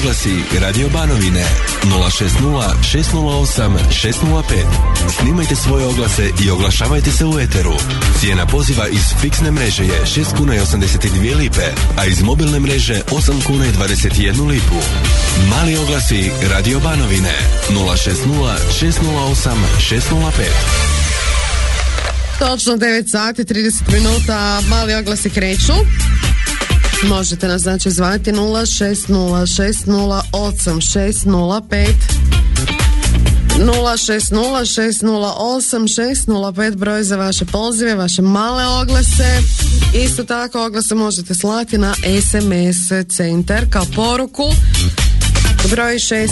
oglasi Radio Banovine 060 608 605. Snimajte svoje oglase i oglašavajte se u eteru. Cijena poziva iz fiksne mreže je 6 kuna i 82 lipe, a iz mobilne mreže 8 kuna i 21 lipu. Mali oglasi Radio Banovine 060 608 605. Točno 9 sati 30 minuta, mali oglasi kreću. Možete nas znači zvati 060 608 605 060 608 605, broj za vaše pozive, vaše male oglase. Isto tako oglase možete slati na SMS centar kao poruku. Broj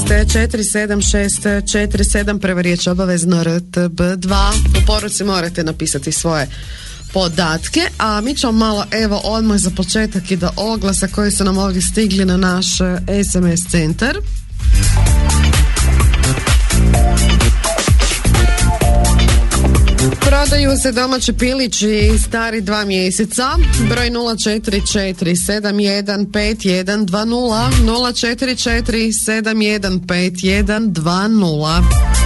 647647, prva riječ obavezno RTB2. U poruci morate napisati svoje podatke, a mi ćemo malo evo odmah za početak i do oglasa koji su nam ovdje stigli na naš SMS centar. Prodaju se domaći pilići stari 2 mjeseca. Broj 044715120 044715120.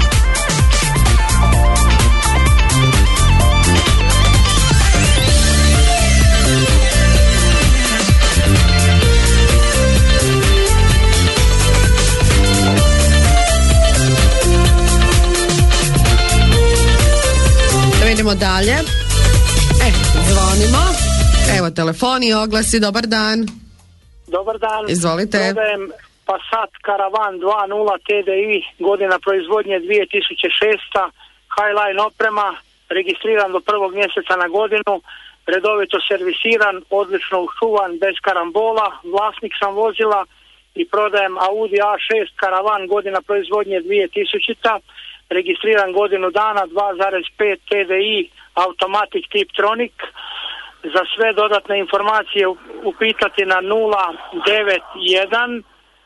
Idemo dalje. Zvonimo. Evo telefon i oglasi. Dobar dan. Dobar dan. Izvolite. Prodajem Passat Caravan 2.0 TDI, godina proizvodnje 2006. Highline oprema, registriran do 1. mjeseca na godinu, redovito servisiran, odlično ušuvan, bez karambola, vlasnik sam vozila i prodajem Audi A6 Caravan, godina proizvodnje 2000. Registriran godinu dana, 2.5 TDI, automatic Tiptronic. Za sve dodatne informacije upitati na 091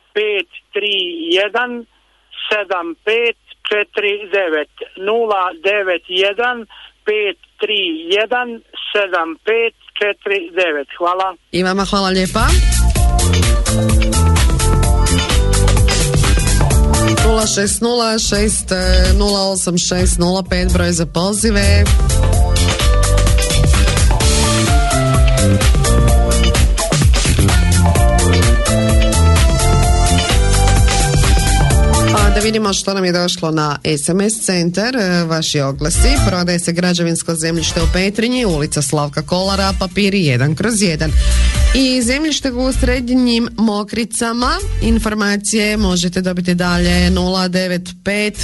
531 7549 091 531 7549. Hvala. I vama hvala lijepa. 060 broj za pozive. Da vidimo što nam je došlo na SMS centar. Vaši oglasi: prodaje se građevinsko zemljište u Petrinji, ulica Slavka Kolara, papiri 1/1 i zemljište u Srednjim Mokricama. Informacije možete dobiti dalje 095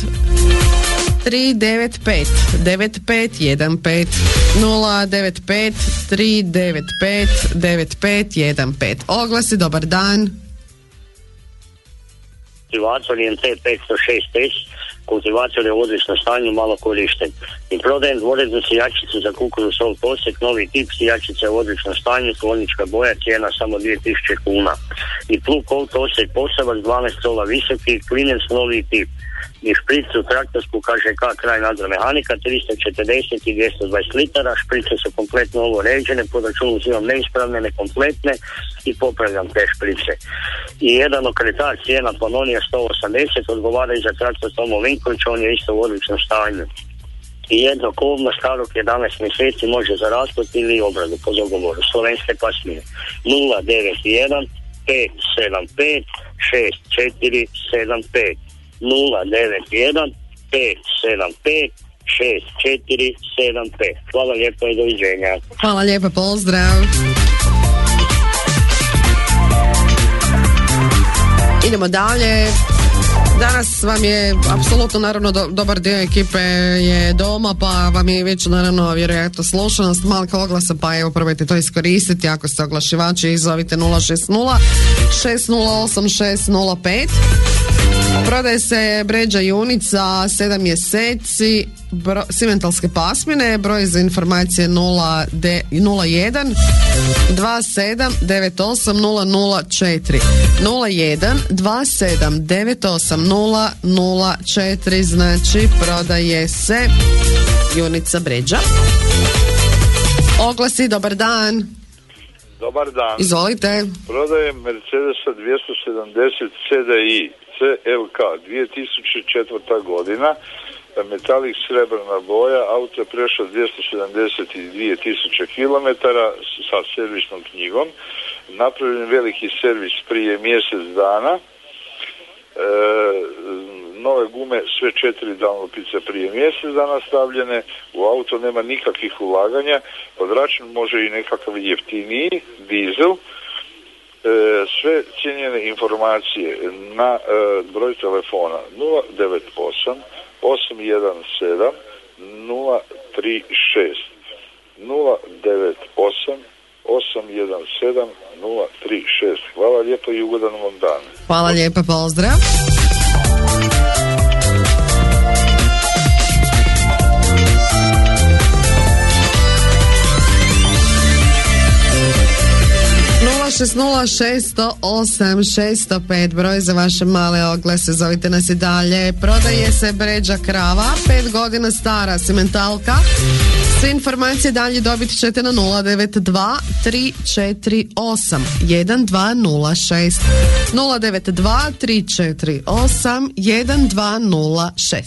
395 9515 095 395 9515. Oglasi: dobar dan. Kultivator IMT 506S, kultivator je u odličnom stanju, malo korišten. I prodajem dvorednu sijačicu za kukuruz sol posjek, novi tip sijačice u odličnom stanju, klonička boja, cijena samo 2000 kuna. I plug Colt osjek poseban, 12 sola visoki, klinec novi tip. I špricu traktorsku KŽK kraj nadzor mehanika 340 i 220 litara. Šprice su kompletno ovo ređene, po računu uzimam neispravne, nekompletne i popravljam te šprice. I jedan okretač cijena Panonija 180, odgovara i za traktor Tomo Vinković, on je isto u odličnom stanju. I jedno kovno starog 11 mjeseci može za rasplet ili obradu po dogovoru, slovenske pasmine. 091 575 6475 091 575 6475. Hvala lijepo i doviđenja. Hvala lijepo, pozdrav. Idemo dalje. Danas vam je apsolutno naravno dobar dio ekipe je doma, pa vam je već naravno vjerojatno slušanost malka oglasa, pa evo probajte to iskoristiti. Ako ste oglašivači, izovite 060 608 605. Prodaje se bređa junica 7 mjeseci, simentalske pasmine. Broj za informacije 01 27 98 004 01 27 98 004. Znači prodaje se junica bređa. Oglasi: dobar dan. Dobar dan. Izvolite. Prodajem Mercedesa 270 CDI CLK 2004. godina, metalik srebrna boja, auto je prešao 272.000 km sa servisnom knjigom. Napravljen veliki servis prije mjesec dana. Nove gume, sve 4 Dunlopice prije mjesec dana stavljene. U auto nema nikakvih ulaganja. Podračen može i nekakav jeftiniji dizel. Sve cijenjene informacije na broj telefona 098 817 036 098 817 036. Hvala lijepo i ugodan vam dan. Hvala lijepa, pozdrav. Šest 608-605 broj za vaše male oglase, zovite nas i dalje. Prodaje se Bređa krava, 5 godina stara simentalka. Sve informacije dalje dobit ćete na 092 348 1206 092 348 1206.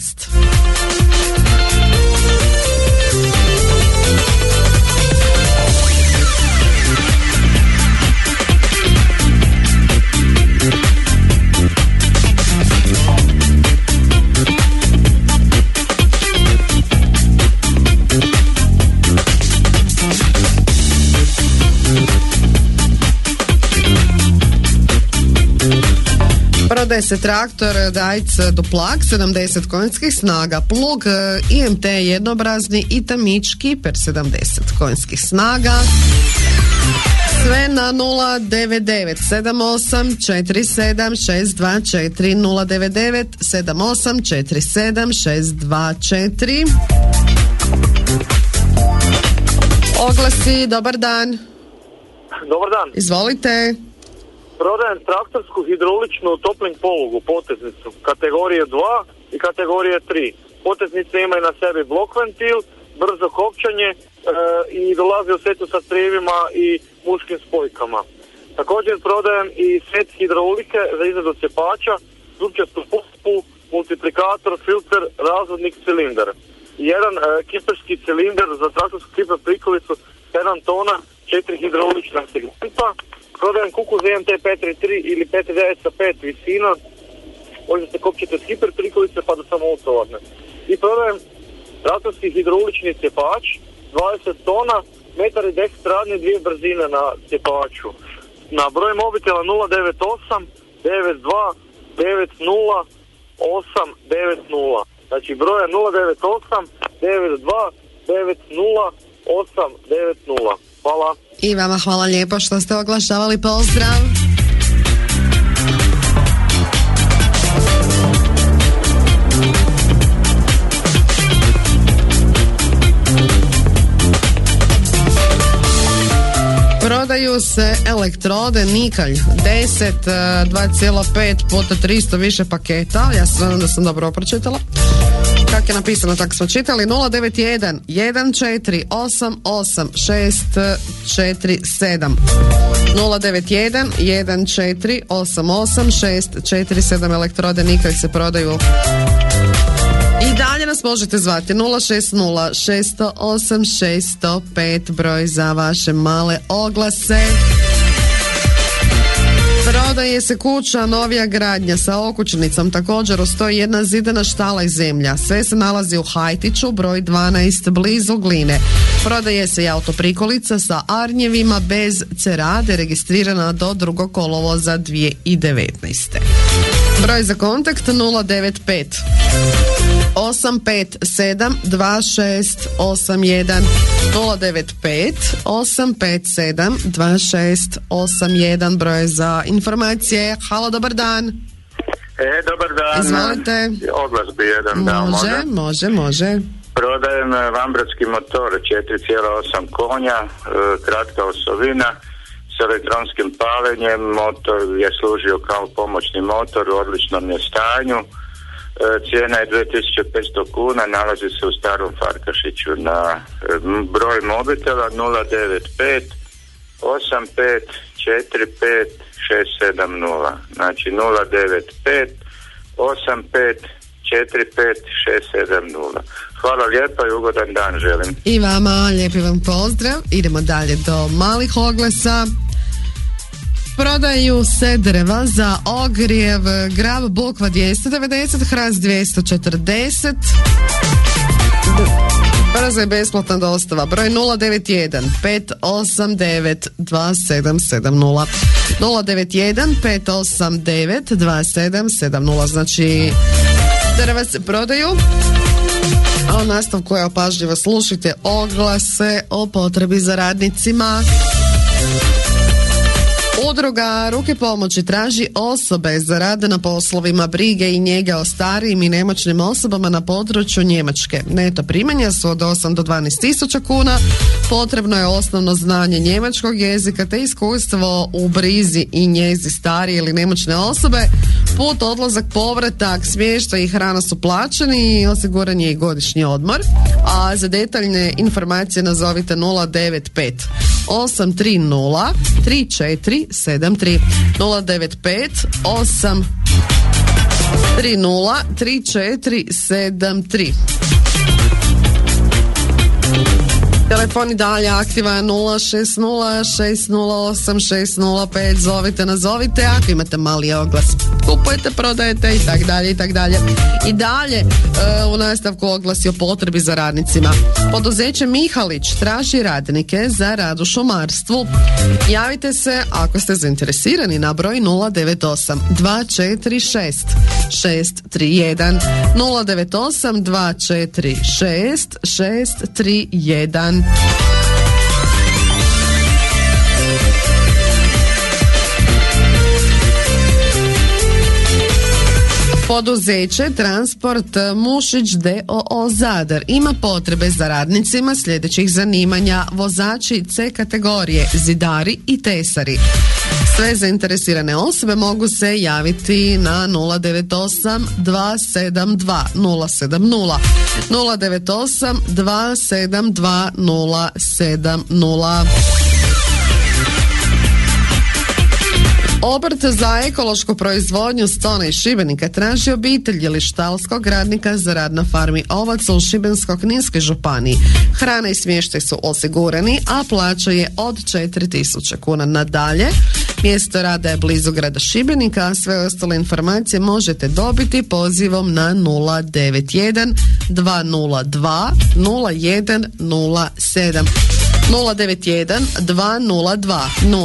Prodaje se traktor Dajc Duplak 70 konjskih snaga, plug IMT jednobrazni i tamić Kiper 70 konjskih snaga. Sve na 099 78 47 624 099 78 47 624. Oglasi, dobar dan. Dobar dan. Izvolite. Prodajem traktorsku hidrauličnu topling polugu, poteznicu, kategorije 2 i kategorije 3. Poteznice imaju na sebi blok ventil, brzo kopčanje i dolazi u setu sa crijevima i muškim spojkama. Također prodajem i set hidraulike za izradu cepača, zupčastu pumpu, multiplikator, filter, razvodnik, cilindar. Jedan kiperski cilindar za traktorsku kiper prikolicu 7 tona, 4 hidraulična segmenta. Prodajem kuku za IMT 533 ili 539 sa 5 visina. Možete kopčiti od hiper prikolice pa do samoutovarne. I prodajem traktorski hidraulični cepač, 20 tona, 1,10 radnje, 2 brzine na cepaču. Na broj mobitela 098 92 90 890. Znači broja 098 92 90 890. Hvala. I vama hvala lijepo što ste oglašavali, pozdrav. Prodaju se elektrode Nikalj 10 2,5 puta 300 više paketa. Ja se znam da sam dobro pročitala. Kako je napisano, tako smo čitali. 091 1488 647 091 1488 647. Elektrode Nikalj se prodaju. I dalje nas možete zvati 060 608 605 broj za vaše male oglase. Prodaje se kuća novija gradnja sa okućnicom, također stoji jedna zidana štala i zemlja. Sve se nalazi u Hajtiću, broj 12, blizu Gline. Prodaje se i autoprikolica sa arnjevima bez cerade, registrirana do 2. kolovoza 2019. Broj za kontakt 095 857 2681 095 857 2681 broj za informacije. Halo, dobar dan. Dobar dan. Izvolite. Oglas bi jedan dao. Može. Prodajem vambratski motor 4,8 konja, kratka osovina s elektronskim palenjem. Motor je služio kao pomoćni motor, u odličnom je stanju. Cijena je 2500 kuna, nalazi se u Starom Farkašiću. Na broj mobitela 095 8545 670. Znači 095 85 45670. Hvala lijepa i ugodan dan želim. I vama, lijepi vam pozdrav. Idemo dalje do malih oglasa. Prodaju se drva za ogrijev Grab Bukva 290, Hrast 240. Brza i besplatna dostava. Broj 091 589 2770. 091 589 2770. Znači, drva se prodaju. A u nastavku je pažljivo slušajte oglase o potrebi za radnicima. Udruga Ruke pomoći traži osobe za rad na poslovima brige i njege o starijim i nemoćnim osobama na području Njemačke. Neto primanja su od 8 do 12 tisuća kuna. Potrebno je osnovno znanje njemačkog jezika te iskustvo u brizi i njezi starije ili nemoćne osobe. Put, odlazak, povratak, smještaj i hrana su plaćeni i osiguran je i godišnji odmor. A za detaljne informacije nazovite 095 830 3473 095 830 3473. Telefon i dalje aktivan 060-608-605. Zovite, nazovite ako imate mali oglas. Kupujete, prodajete i tak dalje i tak dalje. I dalje u nastavku oglasi o potrebi za radnicima. Poduzeće Mihalić traži radnike za rad u šumarstvu. Javite se ako ste zainteresirani na broj 098 246 631 098 246 631. Poduzeće Transport Mušić d.o.o. Zadar ima potrebe za radnicima sljedećih zanimanja: vozači C kategorije, zidari i tesari. Sve zainteresirane osobe mogu se javiti na 098 272 070 098 272 070. Obrt za ekološku proizvodnju Stone iz Šibenika traži obitelj ili štalskog radnika za rad na farmi ovaca u Šibensko-kninskoj županiji. Hrana i smještaj su osigurani, a plaća je od 4.000 kuna nadalje. Mjesto rada je blizu grada Šibenika, a sve ostale informacije možete dobiti pozivom na 091 202 0107. 091 202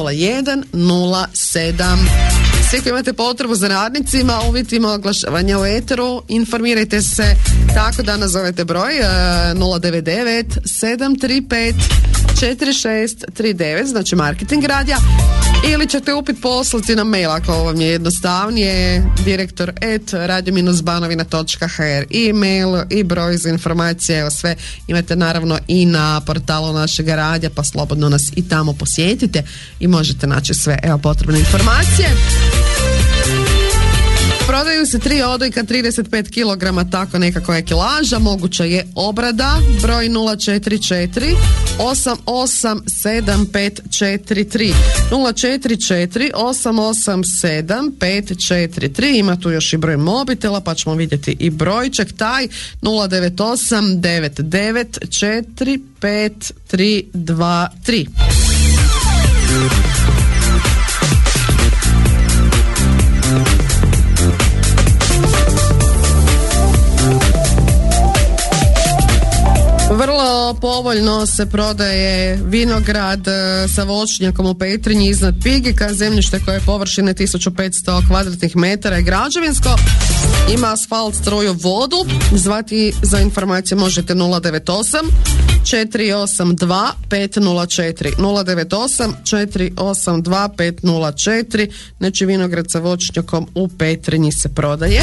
0107. Svi koji imate potrebu za radnicima, uvjetima oglašavanja u eteru, informirajte se tako da nazovete broj 099 735 4639, znači marketing radija, ili ćete upit poslati na mail ako vam je jednostavnije, direktor@radio-banovina.hr, e-mail i broj za informacije, evo sve imate naravno i na portalu našeg radija, pa slobodno nas i tamo posjetite i možete naći sve potrebne informacije. Prodaju se 3 odojka 35 kg, tako nekako je kilaža, moguća je obrada, broj 044 887 543 044 887 543. Ima tu još i broj mobitela, pa ćemo vidjeti i brojček taj 098 99 45 323. Vrlo povoljno se prodaje vinograd sa voćnjakom u Petrinji iznad Pigika, zemljište koje je površine 1500 kvadratnih metara je građevinsko, ima asfalt, struju, vodu. Zvati za informacije možete 098 482 504 098 482 504. Znači vinograd sa voćnjakom u Petrinji se prodaje.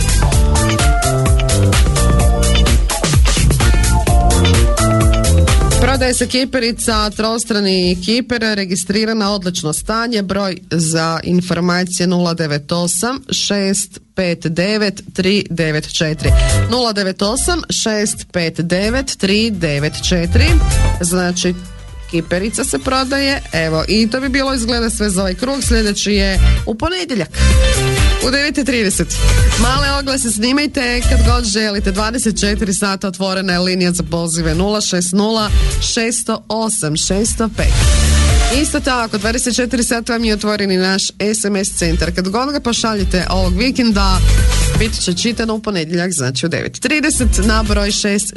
Prodaje se kiperica, trostrani kiper, registrirana, odlično stanje, broj za informacije 098 659 394 098 659 394. Znači kiperica se prodaje, evo, i to bi bilo izgleda sve za ovaj krug. Sljedeći je u ponedjeljak u 9:30. Male oglase snimajte kad god želite. 24 sata otvorena je linija za pozive 060 608 605. Isto tako, 24 sata vam je otvoreni naš SMS centar. Kad god ga pošaljete ovog vikenda, bit će čitano u ponedjeljak, znači u 9:30 na broj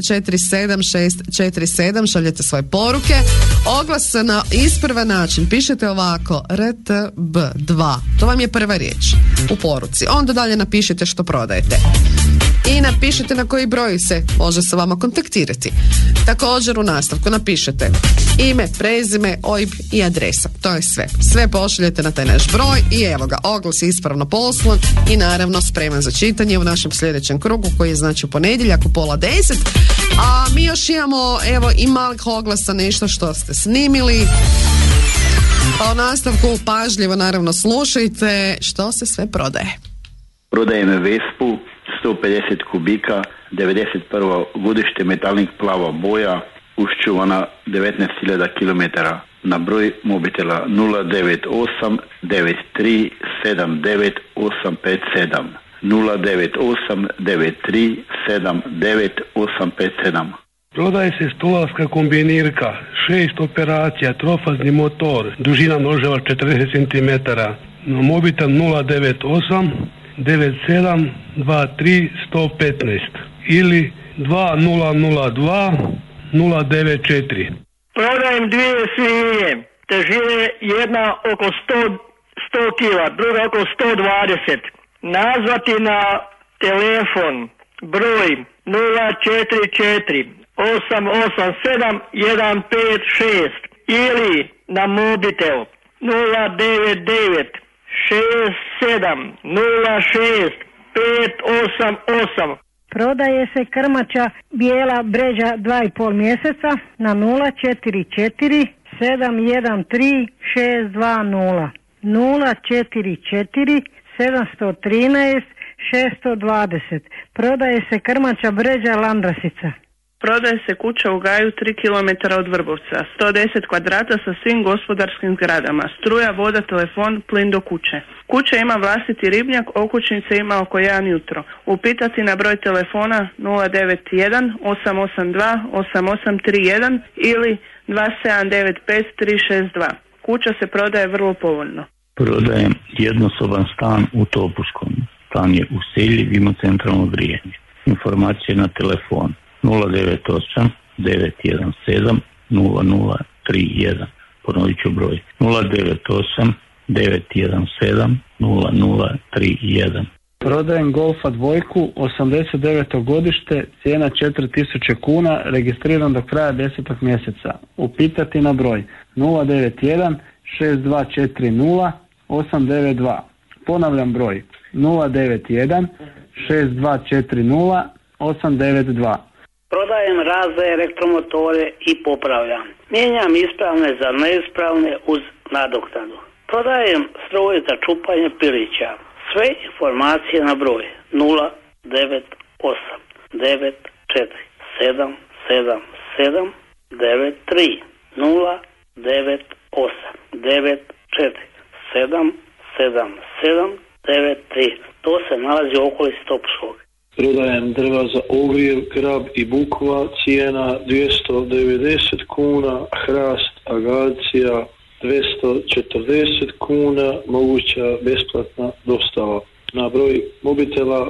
647 šaljete svoje poruke. Oglas na ispravan način pišete ovako: RTB2. To vam je prva riječ u poruci. Onda dalje napišite što prodajete. I napišite na koji broj se može sa vama kontaktirati. Također u nastavku napišete ime, prezime, OIB i adresa. To je sve. Sve pošaljete na taj naš broj i evo ga, oglas je ispravno poslan i naravno spreman za čitanje u našem sljedećem krugu koji je znači u ponedjeljak u 9:30. A mi još imamo evo i malih oglasa, nešto što ste snimili. Pa u nastavku pažljivo naravno slušajte što se sve prodaje. Prodajem Vespu 150 kubika, 91. godište, metalnik plava boja, uščuvana 19.000 km. Na broj mobitela 098 93 79 857. 098 93 79 857. Prodaje se stolarska kombinirka, 6 operacija, trofazni motor, dužina noževa 40 cm. Na mobitel 098 97 23 115 ili 2002 094. Prodajem dvije svinje, težine jedna oko 100 kila, druga oko 120. Nazvati na telefon broj 044 887 156 ili na mobitel 099 67 06 588. Prodaje se krmača bijela bređa 2,5 mjeseca na 044 713 620. 044 713 620. Prodaje se krmača bređa landrasica. Prodaje se kuća u Gaju 3 km od Vrbovca, 110 kvadrata sa svim gospodarskim zgradama, struja, voda, telefon, plin do kuće. Kuća ima vlastiti ribnjak, okućnice ima oko 1 jutro. Upitati na broj telefona 091 882 8831 ili 2795 362. Kuća se prodaje vrlo povoljno. Prodajem jednosoban stan u Topuskom. Stan je u selji, ima centralno grijanje. Informacije na telefon 098 917 0031. Ponovit ću broj 098 917 0031. Prodajem Golfa dvojku, 89. godište, cijena 4000 kuna, registriran do kraja 10. mjeseca. Upitati na broj 091 6240 892. Ponavljam broj 091 6240 892. Prodajem razne elektromotore i popravljam. Mijenjam ispravne za neispravne uz nadoknadu. Prodajem stroj za čupanje pilića. Sve informacije na broj 098 94 777 93 098 94 777 93. To se nalazi u okolici Topskog. Prodajem drva za ogrjev, grab i bukva, cijena 290 kuna, hrast, agacija 240 kuna, moguća besplatna dostava. Na broj mobitela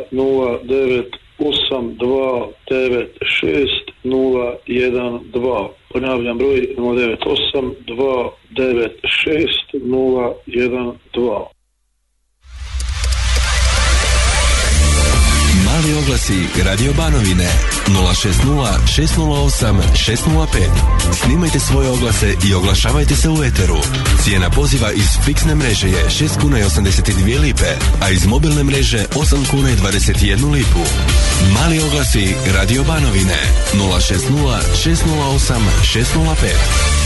098296 Ponavljam broj 098296 012. Mali oglasi Radio Banovine 060 608 605. Snimajte svoje oglase i oglašavajte se u eteru. Cijena poziva iz fiksne mreže je 6 kuna i 82 lipe, a iz mobilne mreže 8 kuna i 21 lipu. Mali oglasi Radio Banovine 060 608 605.